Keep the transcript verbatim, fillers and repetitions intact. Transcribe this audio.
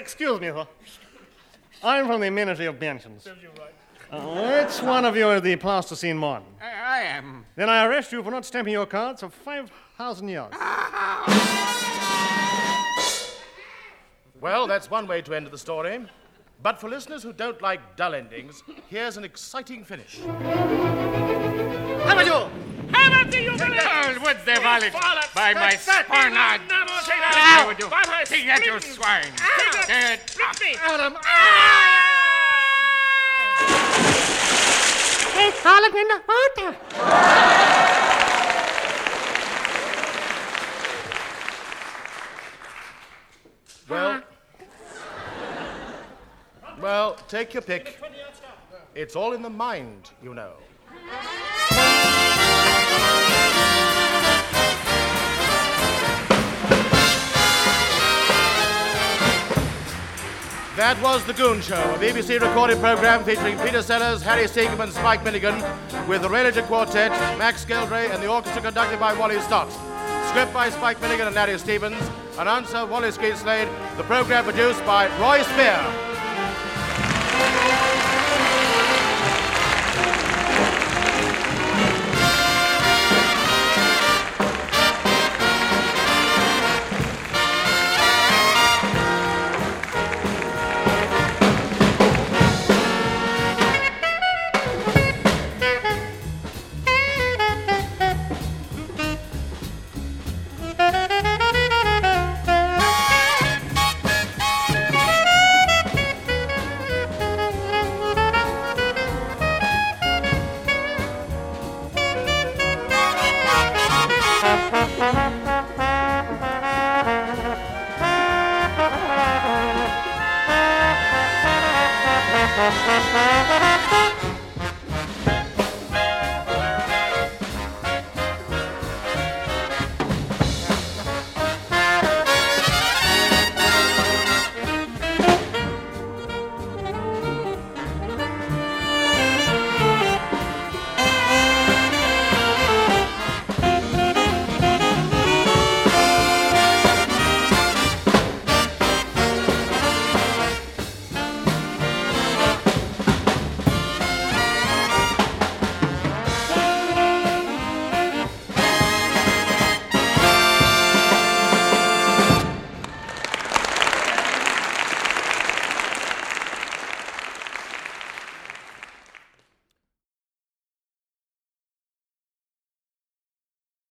excuse me, sir. I'm from the Ministry of Pensions. Uh, which one of you is the plasticine mon? I, I am. Then I arrest you for not stamping your cards for five thousand years. Well, that's one way to end the story. But for listeners who don't like dull endings, here's an exciting finish. How about you? How about you, Billy? Would they wallet by my spornard? Now would you sing at your swine? Dead. Adam. It's all in the water. Well, well, take your pick. It's all in the mind, you know. That was The Goon Show, a B B C recorded program featuring Peter Sellers, Harry Seagram and Spike Milligan, with the Raylage Quartet, Max Geldray, and the orchestra conducted by Wally Stott. Script by Spike Milligan and Larry Stevens. Announcer Wally Skeet Slade. The program produced by Roy Spear. Thank you.